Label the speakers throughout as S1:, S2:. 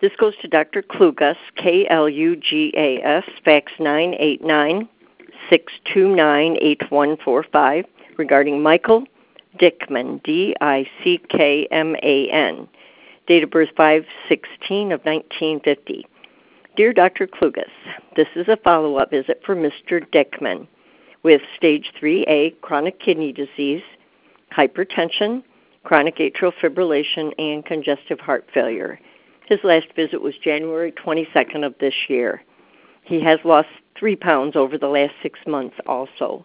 S1: This goes to Dr. Klugas, Klugas, fax 989-629-8145, regarding Michael Dickman, Dickman, date of birth 5/16 of 1950. Dear Dr. Klugas, this is a follow-up visit for Mr. Dickman with stage 3A chronic kidney disease, hypertension, chronic atrial fibrillation, and congestive heart failure. His last visit was January 22nd of this year. He has lost 3 pounds over the last 6 months also.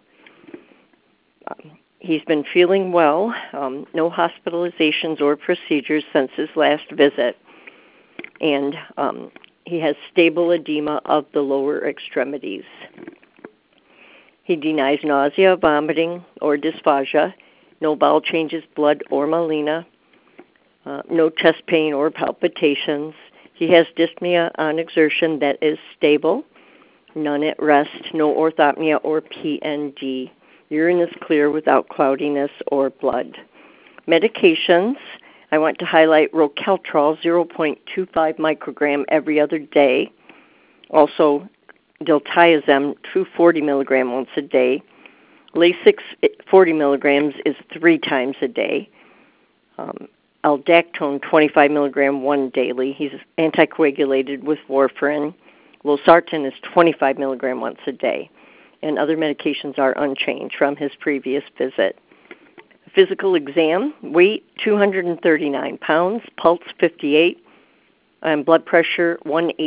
S1: He's been feeling well, no hospitalizations or procedures since his last visit, and he has stable edema of the lower extremities. He denies nausea, vomiting, or dysphagia, no bowel changes, blood, or melena, no chest pain or palpitations. He has dyspnea on exertion that is stable, none at rest, no orthopnea or PND. Urine is clear without cloudiness or blood. Medications, I want to highlight Rokeltrol, 0.25 microgram every other day. Also, diltiazem, 240 milligram once a day. Lasix, 40 milligrams is 3 times a day. Aldactone, 25 milligram one daily. He's anticoagulated with warfarin. Losartan is 25 milligram once a day. And other medications are unchanged from his previous visit. Physical exam, weight 239 pounds, pulse 58, and blood pressure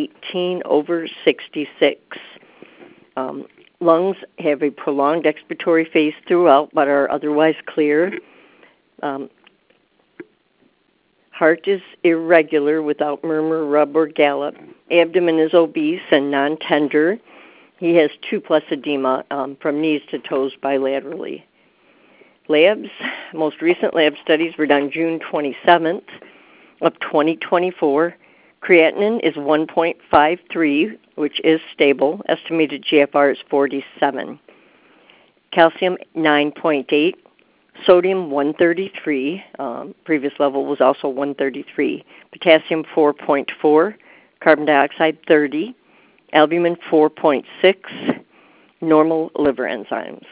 S1: 118/66. Lungs have a prolonged expiratory phase throughout but are otherwise clear. Heart is irregular without murmur, rub, or gallop. Abdomen is obese and non-tender. He has 2+ edema from knees to toes bilaterally. Labs, most recent lab studies were done June 27th of 2024. Creatinine is 1.53, which is stable. Estimated GFR is 47. Calcium 9.8. Sodium 133. Previous level was also 133. Potassium 4.4. Carbon dioxide 30. Albumin 4.6. Normal liver enzymes.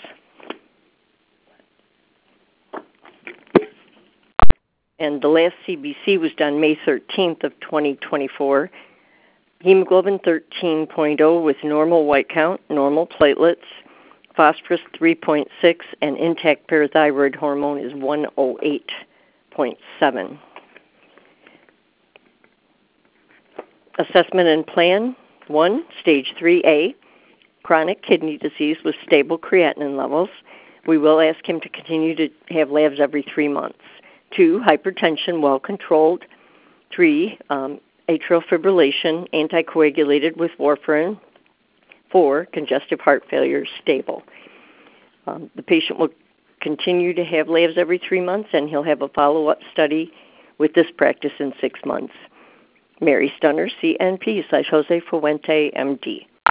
S1: And the last CBC was done May 13th of 2024. Hemoglobin 13.0 with normal white count, normal platelets, phosphorus 3.6, and intact parathyroid hormone is 108.7. Assessment and plan. 1, stage 3A, chronic kidney disease with stable creatinine levels. We will ask him to continue to have labs every 3 months. 2, hypertension, well controlled. 3, atrial fibrillation, anticoagulated with warfarin. 4, congestive heart failure, stable. The patient will continue to have labs every 3 months, and he'll have a follow-up study with this practice in 6 months. Mary Stunner, CNP /Jose Fuente, MD.